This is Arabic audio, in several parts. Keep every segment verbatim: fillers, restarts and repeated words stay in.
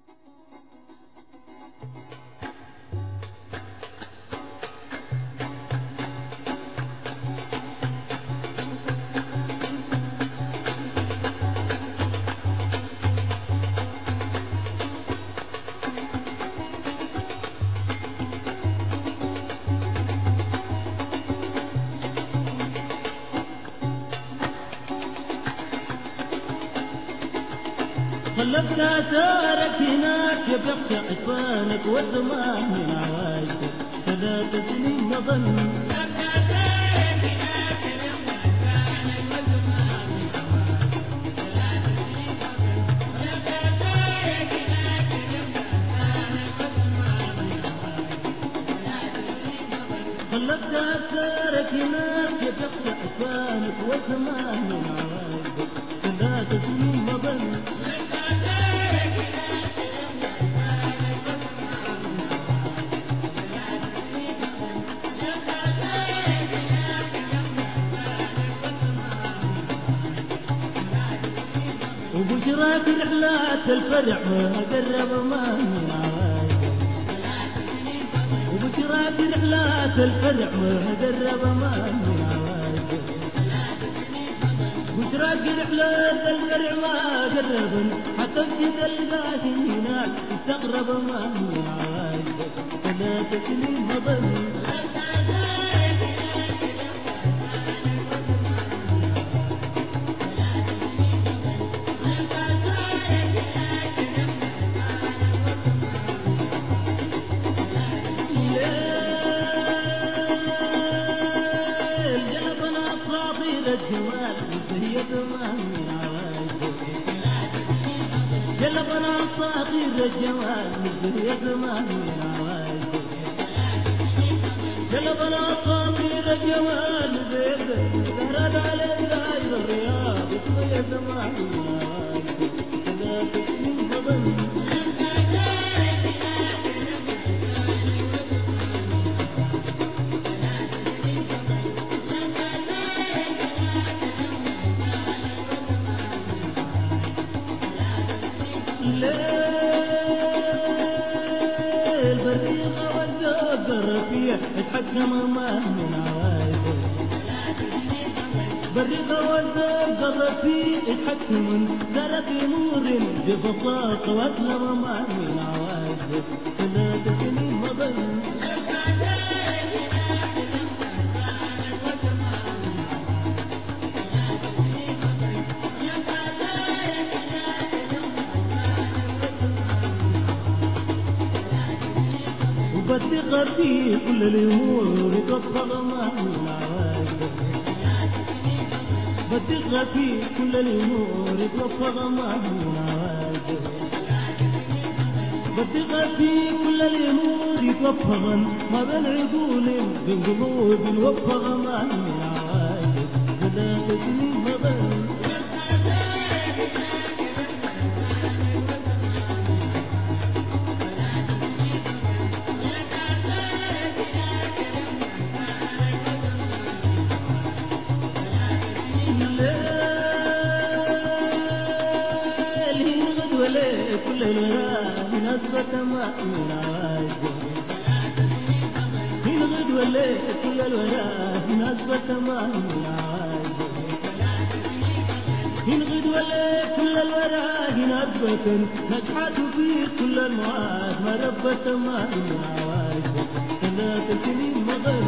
خلفت آثارك هناك شبقت عصفانك والزمان من عوايدك ثلاث سنين مضن. خلفت آثارك هناك شبقت عصفانك والزمان من عوايدك ثلاث سنين مضن. خلفت آثارك هناك شبقت عصفانك والزمان من عوايدك ثلاث سنين مضن. خلفت آثارك هناك شبقت عصفانك والزمان من عوايدك ثلاث سنين مضن. وبشراك رحلات الفرح وقرب ما من عوايدك. وبشراك رحلات الفرح وقرب ما من عوايدك. بشراك رحلات الفرح ما قرب حتى بجد القاه هناك استقرب ما من عوايدك ثلاث سنين مضن. الجمال وهي زمان من عوايدك. جلبنا اساطير الجمال وهي زمان من عوايدك. جلبنا اساطير الجمال وهي زهرة على داير الرياض وهي زمان من عوايدك ثلاث سنين مضن. الليل بريقة والذوق الرفيع اتحكم ما من عوايدك. بريقة والذوق الرفيع اتحكم ترى في نور ببساطة واسلم ما من عوايدك ثلاث سنين مضن. وبثق في كل الامور توفق ما من عوايدك. بثق في كل الامور توفق ما من عوايدك. بثق في كل الامور توفق ما بين عقول بين قلوب وفق ما من عوايدك ثلاث سنين مضن. كل الوراء من أثبت ما من عوايدك. من غدوة الليل كل الوراء من أثبت ما من عوايدك. من غدوة الليل كل الوراء من أثبت نجحت في كل المواد ما ربت ما من عوايدك ثلاث سنين مضن.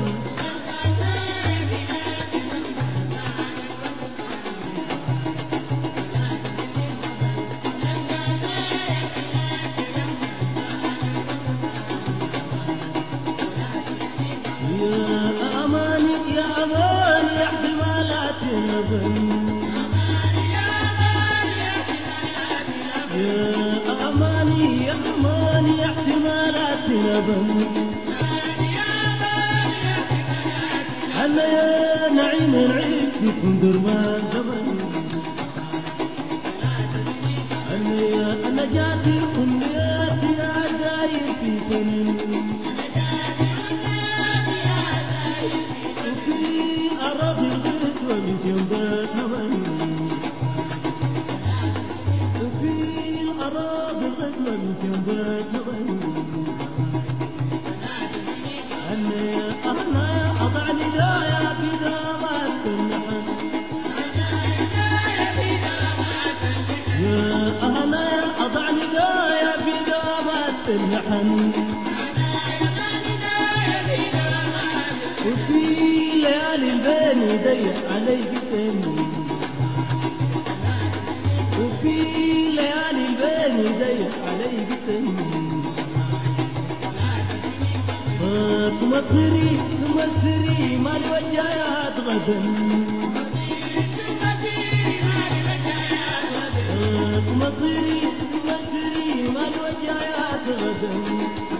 أنا يا نعيم العيش في كندر ما زمن. أنا يا أنا جاتي الأمنيات يا داير في فنن. وفي أراضي الغيث ومن جنبات هون. وفي الأراضي الغيث ممكن بتغني أنا أنا أضعني دايا في دامات النحن يا أنا أضعني دايا في دامات النحن وفي ليالي البين ضيق علي قتني وفي ليالي البين ضيق علي قتني تمطري تمطري ما لي وجايات غدا تمطري تمطري ما لي وجايات غدا